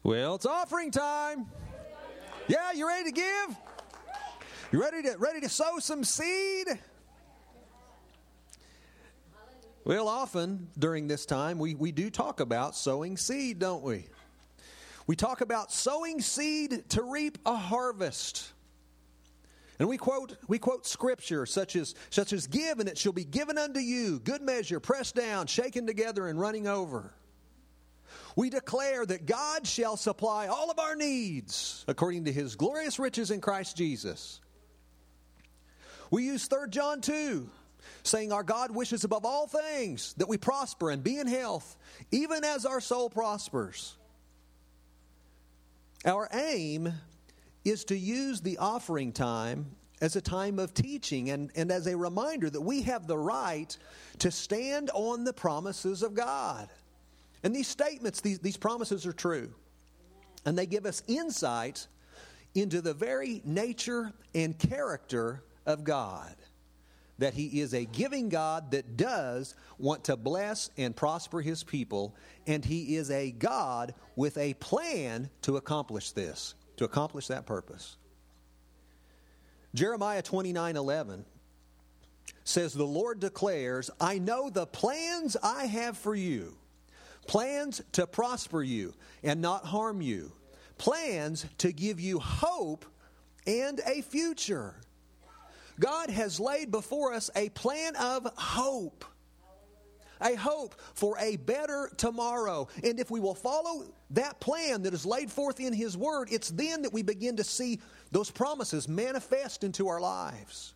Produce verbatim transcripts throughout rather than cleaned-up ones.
Well, it's offering time. Yeah, you ready to give? You ready to ready to sow some seed? Well, often during this time, we, we do talk about sowing seed, don't we? We talk about sowing seed to reap a harvest. And we quote we quote scripture such as such as give and it shall be given unto you, good measure, pressed down, shaken together, and running over. We declare that God shall supply all of our needs according to His glorious riches in Christ Jesus. We use Third John two, saying our God wishes above all things that we prosper and be in health, even as our soul prospers. Our aim is to use the offering time as a time of teaching and, and as a reminder that we have the right to stand on the promises of God. And these statements, these, these promises are true. And they give us insight into the very nature and character of God. That He is a giving God that does want to bless and prosper His people. And He is a God with a plan to accomplish this, to accomplish that purpose. Jeremiah twenty-nine eleven says, the Lord declares, I know the plans I have for you. Plans to prosper you and not harm you. Plans to give you hope and a future. God has laid before us a plan of hope. A hope for a better tomorrow. And if we will follow that plan that is laid forth in His Word, it's then that we begin to see those promises manifest into our lives.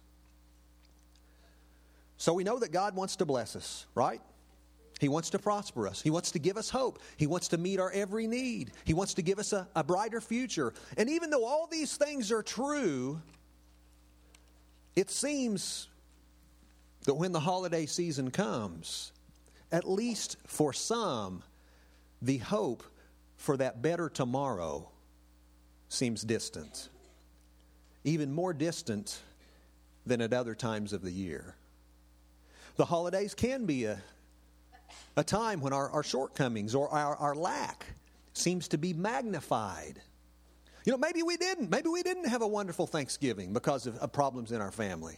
So we know that God wants to bless us, right? He wants to prosper us. He wants to give us hope. He wants to meet our every need. He wants to give us a, a brighter future. And even though all these things are true, it seems that when the holiday season comes, at least for some, the hope for that better tomorrow seems distant. Even more distant than at other times of the year. The holidays can be a A time when our, our shortcomings or our, our lack seems to be magnified. You know, maybe we didn't. Maybe we didn't have a wonderful Thanksgiving because of, of problems in our family.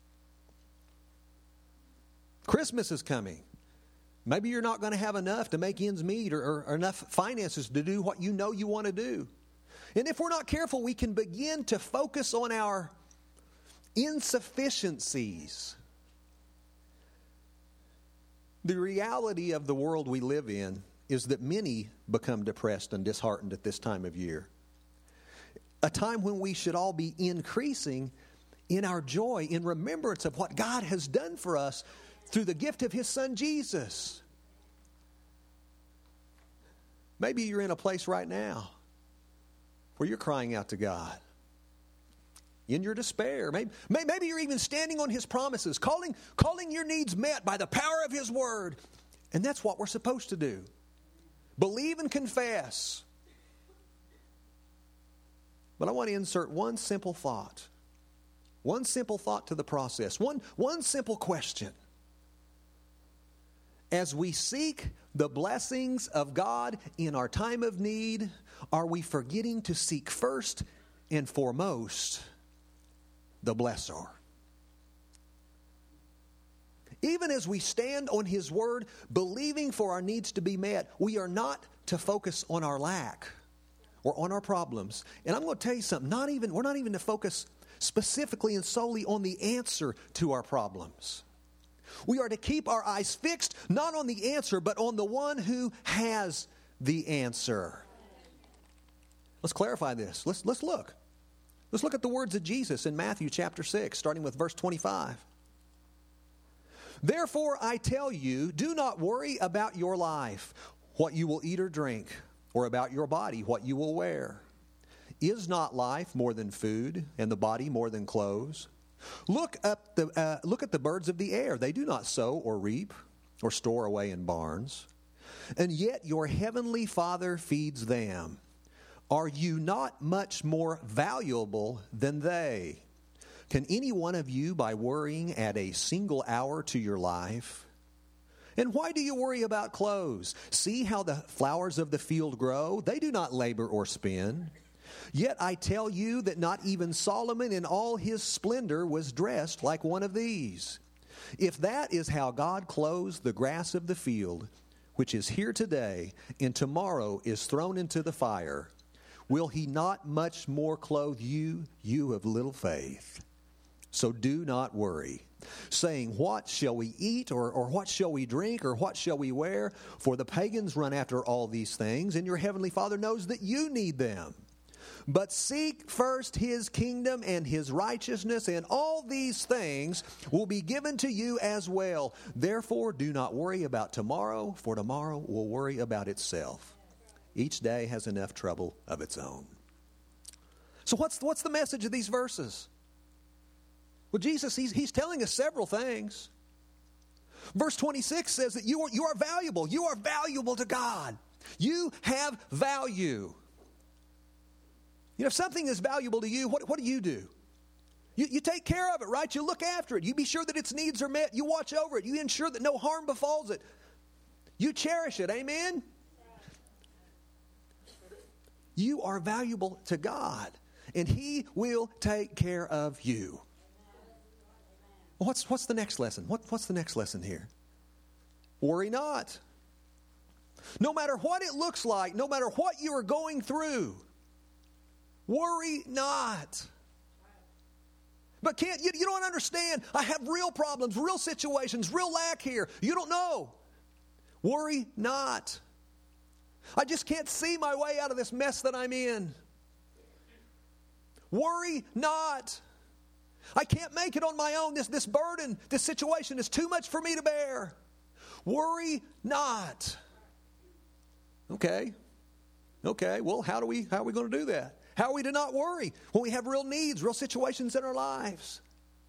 Christmas is coming. Maybe you're not going to have enough to make ends meet or, or, or enough finances to do what you know you want to do. And if we're not careful, we can begin to focus on our insufficiencies. The reality of the world we live in is that many become depressed and disheartened at this time of year. A time when we should all be increasing in our joy, in remembrance of what God has done for us through the gift of His Son Jesus. Maybe you're in a place right now where you're crying out to God in your despair. Maybe, maybe you're even standing on His promises, calling, calling your needs met by the power of His Word. And that's what we're supposed to do. Believe and confess. But I want to insert one simple thought. One simple thought to the process. One, one simple question. As we seek the blessings of God in our time of need, are we forgetting to seek first and foremost the blessor? Even as we stand on His Word, believing for our needs to be met, we are not to focus on our lack or on our problems. And I'm going to tell you something, not even, we're not even to focus specifically and solely on the answer to our problems. We are to keep our eyes fixed not on the answer, but on the one who has the answer. Let's clarify this. Let's, let's look. Let's look at the words of Jesus in Matthew chapter six, starting with verse twenty-five. Therefore, I tell you, do not worry about your life, what you will eat or drink, or about your body, what you will wear. Is not life more than food, and the body more than clothes? Look up the uh, look at the birds of the air; they do not sow or reap or store away in barns, and yet your heavenly Father feeds them. Are you not much more valuable than they? Can any one of you, by worrying, add a single hour to your life? And why do you worry about clothes? See how the flowers of the field grow? They do not labor or spin. Yet I tell you that not even Solomon in all his splendor was dressed like one of these. If that is how God clothes the grass of the field, which is here today and tomorrow is thrown into the fire, will he not much more clothe you, you of little faith? So do not worry, saying, what shall we eat, or, or what shall we drink, or what shall we wear? For the pagans run after all these things, and your heavenly Father knows that you need them. But seek first his kingdom and his righteousness, and all these things will be given to you as well. Therefore, do not worry about tomorrow, for tomorrow will worry about itself. Each day has enough trouble of its own. So what's, what's the message of these verses? Well, Jesus, he's, he's telling us several things. Verse twenty-six says that you are, you are valuable. You are valuable to God. You have value. You know, if something is valuable to you, what, what do you do? You, you take care of it, right? You look after it. You be sure that its needs are met. You watch over it. You ensure that no harm befalls it. You cherish it. Amen? You are valuable to God, and he will take care of you. Well, what's, what's the next lesson? What, what's the next lesson here? Worry not. No matter what it looks like, no matter what you are going through, worry not. But can't you, you don't understand. I have real problems, real situations, real lack here. You don't know. Worry not. I just can't see my way out of this mess that I'm in. Worry not. I can't make it on my own. This, this burden, this situation is too much for me to bear. Worry not. Okay. Okay, well, how do we how are we going to do that? How are we to not worry when we have real needs, real situations in our lives?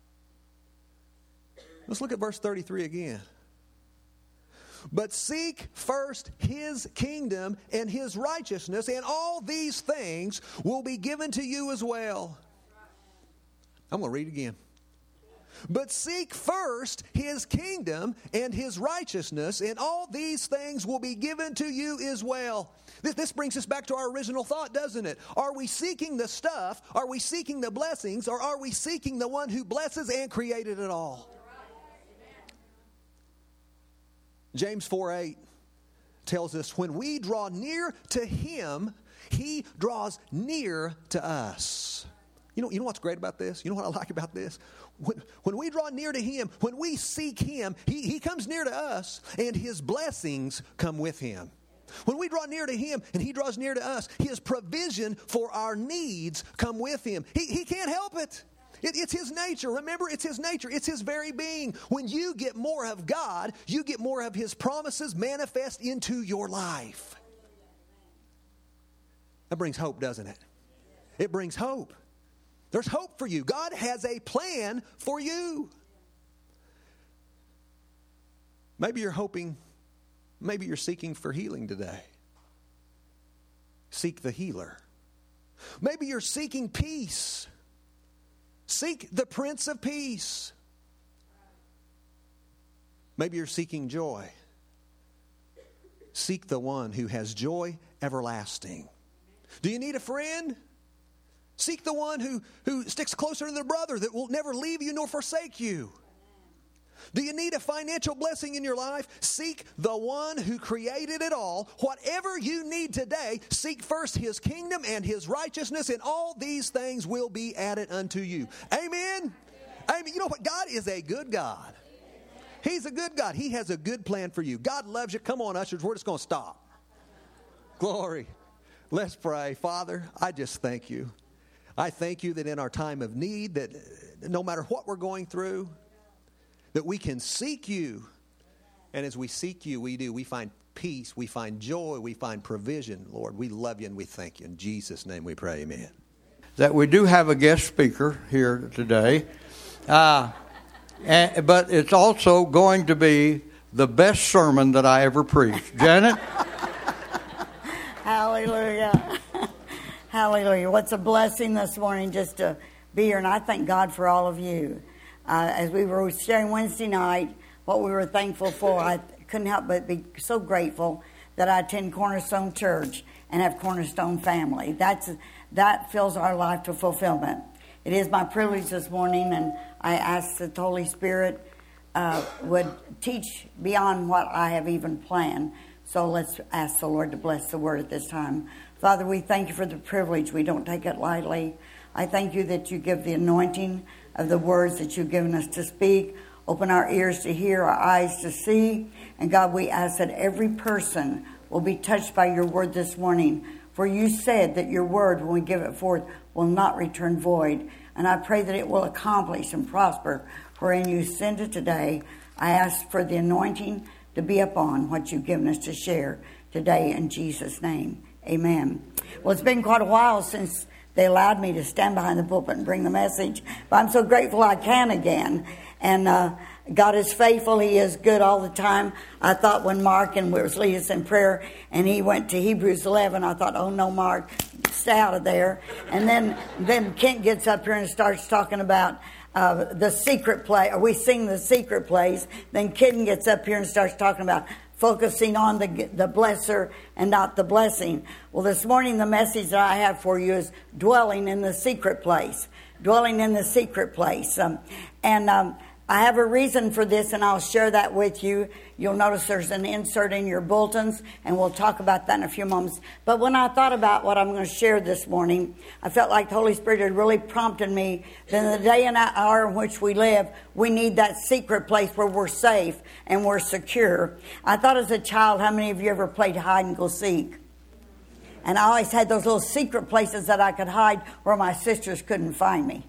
Let's look at verse thirty-three again. But seek first his kingdom and his righteousness, and all these things will be given to you as well. I'm going to read it again. But seek first his kingdom and his righteousness, and all these things will be given to you as well. This, this brings us back to our original thought, doesn't it? Are we seeking the stuff? Are we seeking the blessings? Or are we seeking the one who blesses and created it all? James four eight tells us, when we draw near to him, he draws near to us. You know, you know what's great about this? You know what I like about this? When, when we draw near to him, when we seek him, he, he comes near to us, and his blessings come with him. When we draw near to him and he draws near to us, his provision for our needs come with him. He, he can't help it. It, it's his nature. Remember, it's his nature. It's his very being. When you get more of God, you get more of his promises manifest into your life. That brings hope, doesn't it? It brings hope. There's hope for you. God has a plan for you. Maybe you're hoping, maybe you're seeking for healing today. Seek the healer. Maybe you're seeking peace. Seek the Prince of Peace. Maybe you're seeking joy. Seek the one who has joy everlasting. Do you need a friend? Seek the one who, who sticks closer to the brother, that will never leave you nor forsake you. Do you need a financial blessing in your life? Seek the one who created it all. Whatever you need today, seek first his kingdom and his righteousness, and all these things will be added unto you. Amen? Amen. You know what? God is a good God. He's a good God. He has a good plan for you. God loves you. Come on, ushers. We're just going to stop. Glory. Let's pray. Father, I just thank you. I thank you that in our time of need, that no matter what we're going through, that we can seek you. And as we seek you, we do. We find peace. We find joy. We find provision. Lord, we love you and we thank you. In Jesus' name we pray, amen. That we do have a guest speaker here today. Uh, and, but it's also going to be the best sermon that I ever preached. Janet? Hallelujah. Hallelujah. What's a blessing this morning just to be here. And I thank God for all of you. Uh, as we were sharing Wednesday night, what we were thankful for, I couldn't help but be so grateful that I attend Cornerstone Church and have Cornerstone family. That's that fills our life to fulfillment. It is my privilege this morning, and I ask that the Holy Spirit uh, would teach beyond what I have even planned. So let's ask the Lord to bless the word at this time. Father, we thank you for the privilege. We don't take it lightly. I thank you that you give the anointing of the words that you've given us to speak. Open our ears to hear, our eyes to see. And God, we ask that every person will be touched by your word this morning. For you said that your word, when we give it forth, will not return void. And I pray that it will accomplish and prosper wherein you send it today. I ask for the anointing to be upon what you've given us to share today in Jesus' name. Amen. Well, it's been quite a while since they allowed me to stand behind the pulpit and bring the message. But I'm so grateful I can again. And uh, God is faithful. He is good all the time. I thought when Mark and was leading us in prayer and he went to Hebrews eleven, I thought, oh no, Mark, stay out of there. And then, then Kent gets up here and starts talking about uh, the secret place, or we sing the secret place. Then Kitten gets up here and starts talking about focusing on the the blesser and not the blessing. Well, this morning the message that I have for you is dwelling in the secret place. Dwelling in the secret place. Um, and um, I have a reason for this, and I'll share that with you. You'll notice there's an insert in your bulletins, and we'll talk about that in a few moments. But when I thought about what I'm going to share this morning, I felt like the Holy Spirit had really prompted me that in the day and hour in which we live, we need that secret place where we're safe and we're secure. I thought as a child, how many of you ever played hide and go seek? And I always had those little secret places that I could hide where my sisters couldn't find me.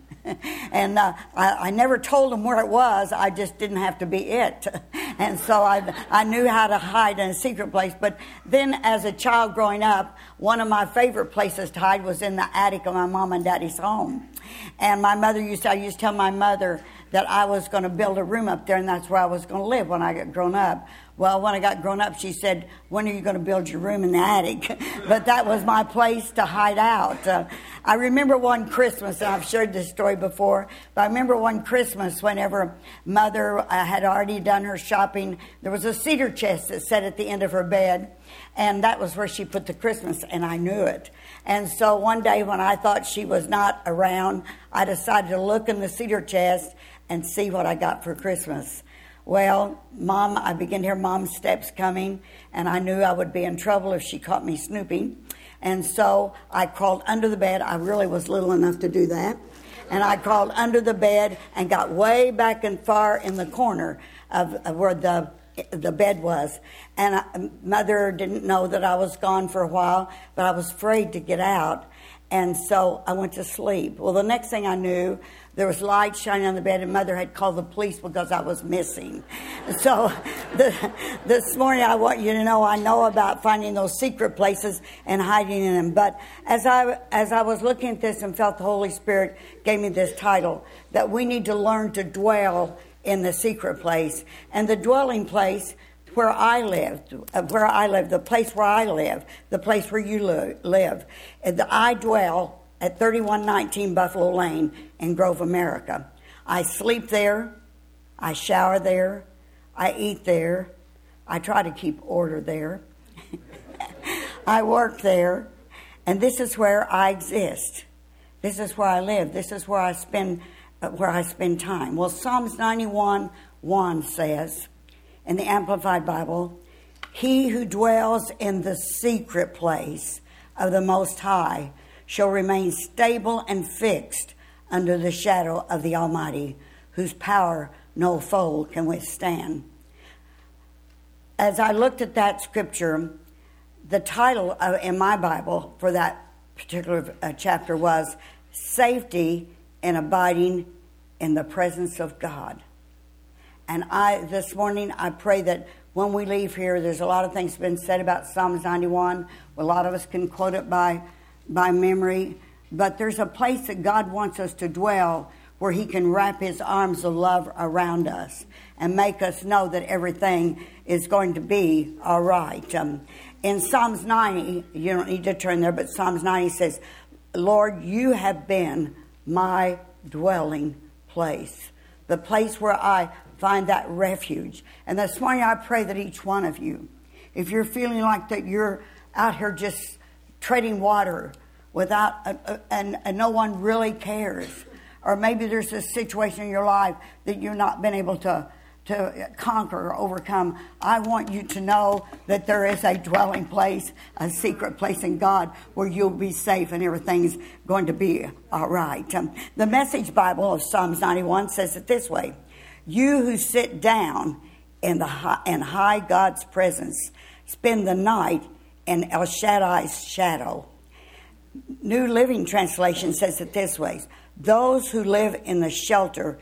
And uh, I, I never told them where it was. I just didn't have to be it. And so I, I knew how to hide in a secret place. But then as a child growing up, one of my favorite places to hide was in the attic of my mom and daddy's home. And my mother used to, I used to tell my mother that I was going to build a room up there and that's where I was going to live when I got grown up. Well, when I got grown up, she said, when are you going to build your room in the attic? But that was my place to hide out. Uh, I remember one Christmas, and I've shared this story before, but I remember one Christmas whenever Mother uh, had already done her shopping, there was a cedar chest that sat at the end of her bed, and that was where she put the Christmas, and I knew it. And so one day when I thought she was not around, I decided to look in the cedar chest and see what I got for Christmas. Well, Mom, I began to hear Mom's steps coming, and I knew I would be in trouble if she caught me snooping. And so I crawled under the bed. I really was little enough to do that. And I crawled under the bed and got way back and far in the corner of, of where the the bed was. And I, Mother didn't know that I was gone for a while, but I was afraid to get out. And so I went to sleep. Well, the next thing I knew, there was light shining on the bed, and Mother had called the police because I was missing. So the, this morning I want you to know I know about finding those secret places and hiding in them. But as I as I was looking at this and felt the Holy Spirit gave me this title, that we need to learn to dwell in the secret place. And the dwelling place where I live, where I live, the place where I live, the place where you live. And I dwell at thirty-one nineteen Buffalo Lane in Grove, America. I sleep there. I shower there. I eat there. I try to keep order there. I work there. And this is where I exist. This is where I live. This is where I spend, uh, where I spend time. Well, Psalms ninety-one one says, in the Amplified Bible, he who dwells in the secret place of the Most High shall remain stable and fixed under the shadow of the Almighty, whose power no foe can withstand. As I looked at that scripture, the title of, in my Bible for that particular uh, chapter was Safety in Abiding in the Presence of God. And I, this morning, I pray that when we leave here, there's a lot of things been said about Psalms ninety-one. A lot of us can quote it by, by memory. But there's a place that God wants us to dwell where he can wrap his arms of love around us and make us know that everything is going to be all right. Um, in Psalms ninety, you don't need to turn there, but Psalms ninety says, Lord, you have been my dwelling place. The place where I find that refuge. And this morning I pray that each one of you, if you're feeling like that you're out here just treading water without, a, a, and, and no one really cares, or maybe there's a situation in your life that you've not been able to to conquer or overcome, I want you to know that there is a dwelling place, a secret place in God where you'll be safe and everything's going to be all right. Um, the Message Bible of Psalms ninety-one says it this way: you who sit down in the high, in high God's presence, spend the night in El Shaddai's shadow. New Living Translation says it this way: those who live in the shelter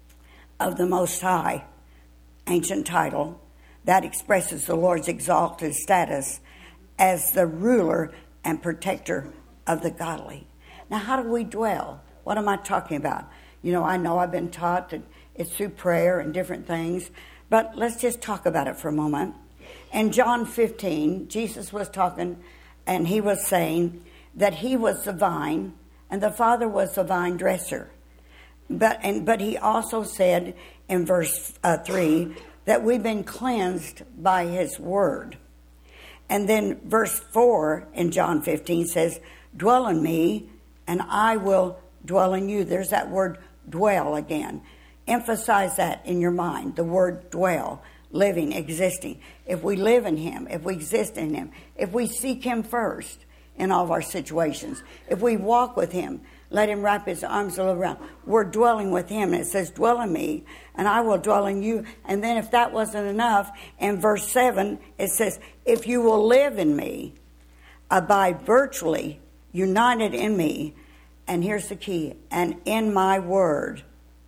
of the Most High. Ancient title that expresses the Lord's exalted status as the ruler and protector of the godly. Now, how do we dwell? What am I talking about? You know, I know I've been taught that it's through prayer and different things, but let's just talk about it for a moment. In John fifteen, Jesus was talking, and he was saying that he was the vine and the Father was the vine dresser. But and but he also said in verse uh, three that we've been cleansed by his word. And then verse four in John fifteen says, dwell in me and I will dwell in you. There's that word dwell again. Emphasize that in your mind, the word dwell, living, existing. If we live in him, if we exist in him, if we seek him first in all of our situations, if we walk with him, let him wrap his arms all around. We're dwelling with him. And it says, dwell in me, and I will dwell in you. And then if that wasn't enough, in verse seven, it says, if you will live in me, abide virtually united in me, and here's the key, and in my word,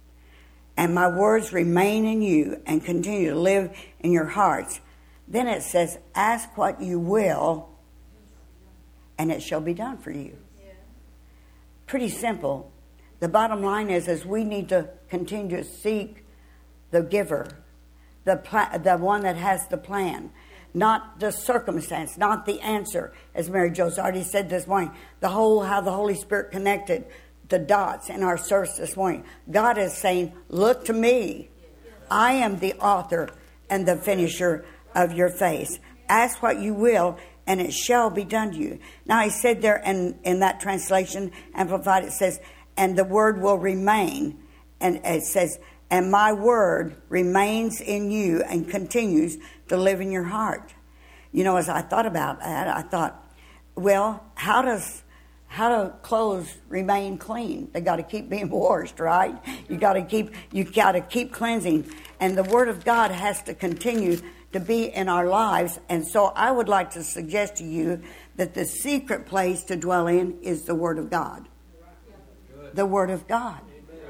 and my words remain in you and continue to live in your hearts. Then it says, ask what you will, and it shall be done for you. Pretty simple. The bottom line is, is we need to continue to seek the giver, the pla- the one that has the plan, not the circumstance, not the answer. As Mary Jo's already said this morning, the whole how the Holy Spirit connected the dots in our service this morning. God is saying, look to me. I am the author and the finisher of your faith. Ask what you will, and it shall be done to you. Now, he said there in, in that translation, Amplified, it says, and the word will remain. And it says, and my word remains in you and continues to live in your heart. You know, as I thought about that, I thought, well, how does how do clothes remain clean? They got to keep being washed, right? You got to keep you got to keep cleansing, and the word of God has to continue to be in our lives. And so I would like to suggest to you that the secret place to dwell in is the Word of God. The Word of God.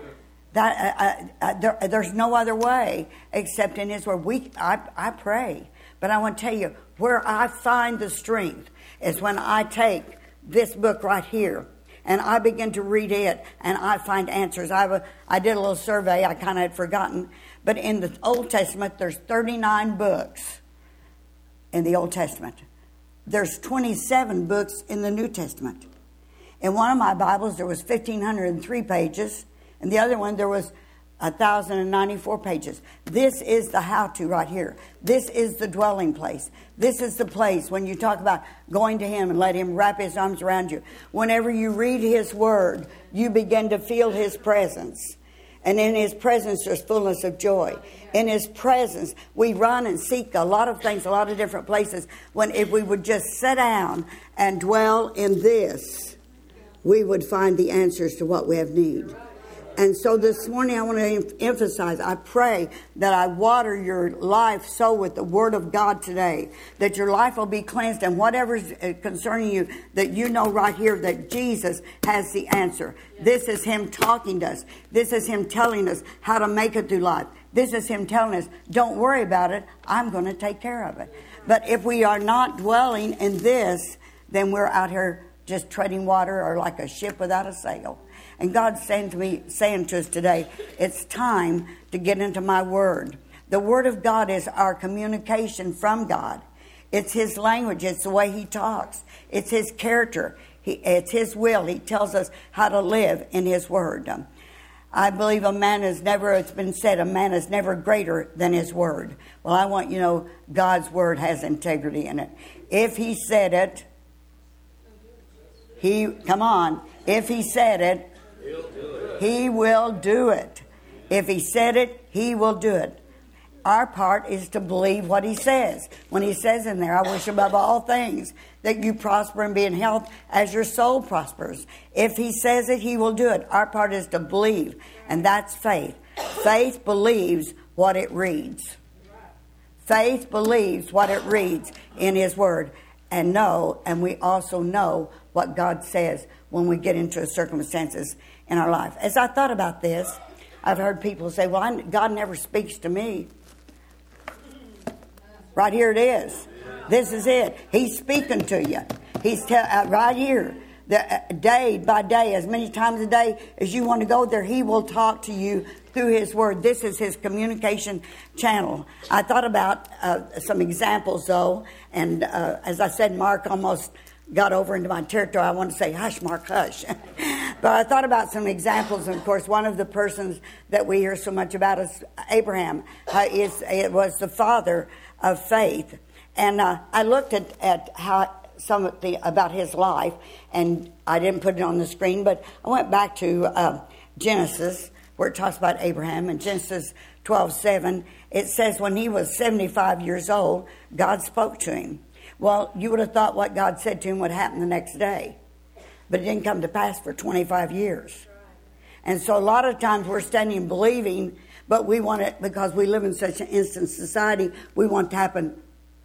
That uh, uh, there, there's no other way except in His Word. We, I, I pray, but I want to tell you where I find the strength is when I take this book right here and I begin to read it, and I find answers. I, have a, I did a little survey. I kind of had forgotten. But in the Old Testament, there's thirty-nine books in the Old Testament. There's twenty-seven books in the New Testament. In one of my Bibles, there was one thousand five hundred three pages. In the other one, there was one thousand ninety-four pages. This is the how-to right here. This is the dwelling place. This is the place when you talk about going to Him and let Him wrap His arms around you. Whenever you read His Word, you begin to feel His presence. And in His presence, there's fullness of joy. In His presence, we run and seek a lot of things, a lot of different places. When if we would just sit down and dwell in this, we would find the answers to what we have need. And so this morning I want to emphasize, I pray that I water your life so with the Word of God today, that your life will be cleansed, and whatever's concerning you, that you know right here that Jesus has the answer. This is Him talking to us. This is Him telling us how to make it through life. This is Him telling us, don't worry about it. I'm going to take care of it. But if we are not dwelling in this, then we're out here just treading water or like a ship without a sail. And God's saying to me, saying to us today, it's time to get into my Word. The Word of God is our communication from God. It's His language. It's the way He talks. It's His character. He, it's His will. He tells us how to live in His Word. I believe a man is never, it's been said, a man is never greater than his word. Well, I want you to know God's word has integrity in it. If he said it, he, come on, if he said it, he will do it. If he said it, he will do it. Our part is to believe what he says. When he says in there, I wish above all things that you prosper and be in health as your soul prospers. If he says it, he will do it. Our part is to believe, and that's faith. Faith believes what it reads. Faith believes what it reads in his word. And know, and we also know what God says when we get into circumstances in our life. As I thought about this, I've heard people say, well, I, God never speaks to me. Right here it is. This is it. He's speaking to you. He's te- uh, right here. The, uh, day by day, as many times a day as you want to go there, he will talk to you through his word. This is his communication channel. I thought about uh, some examples, though, and uh, as I said, Mark almost got over into my territory. I want to say, hush, Mark, hush. But I thought about some examples, and of course, one of the persons that we hear so much about is Abraham. Uh, is it was the father of faith, and uh, I looked at, at how some of the about his life, and I didn't put it on the screen, but I went back to uh, Genesis, where it talks about Abraham. In Genesis twelve seven, it says when he was seventy-five years old, God spoke to him. Well, you would have thought what God said to him would happen the next day, but it didn't come to pass for twenty-five years. And so a lot of times we're standing and believing, but we want it, because we live in such an instant society, we want it to happen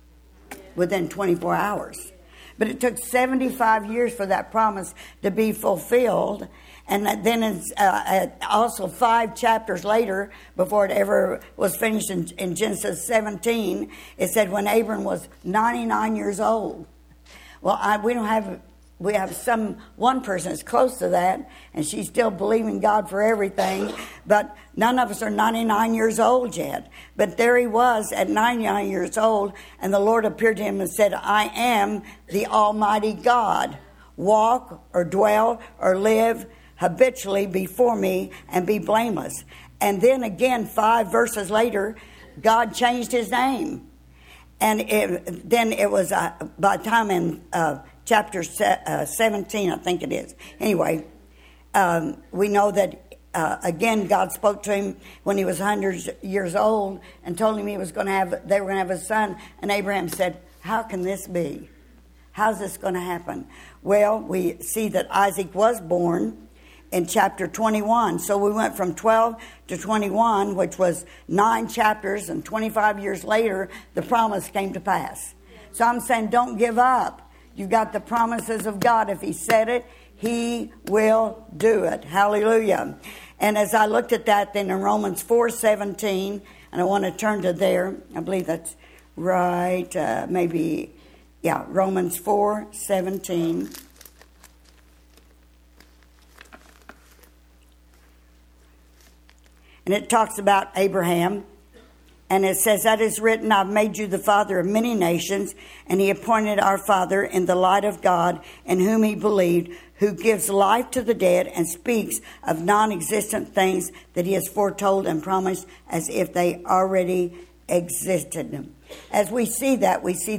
within twenty-four hours. But it took seventy-five years for that promise to be fulfilled. And then it's uh, also five chapters later, before it ever was finished in, in Genesis seventeen, it said when Abram was ninety-nine years old. Well, I, we don't have, we have some, one person that's close to that, and she's still believing God for everything, but none of us are ninety-nine years old yet. But there he was at ninety-nine years old, and the Lord appeared to him and said, I am the Almighty God. Walk or dwell or live habitually before me and be blameless. And then again, five verses later, God changed his name. And it, then it was, uh, by the time in uh, chapter se- uh, seventeen, I think it is. Anyway, um, we know that, uh, again, God spoke to him when he was one hundred years old and told him he was going to have, they were going to have a son. And Abraham said, how can this be? How's this going to happen? Well, we see that Isaac was born in chapter twenty-one. So we went from twelve to twenty-one, which was nine chapters, and twenty-five years later, the promise came to pass. So I'm saying don't give up. You've got the promises of God. If he said it, he will do it. Hallelujah. And as I looked at that, then in Romans four seventeen, and I want to turn to there. I believe that's right. Uh, maybe, yeah, Romans four seventeen. And it talks about Abraham. And it says, that is written, I've made you the father of many nations. And he appointed our father in the light of God, in whom he believed, who gives life to the dead and speaks of non-existent things that he has foretold and promised as if they already existed. As we see that, we see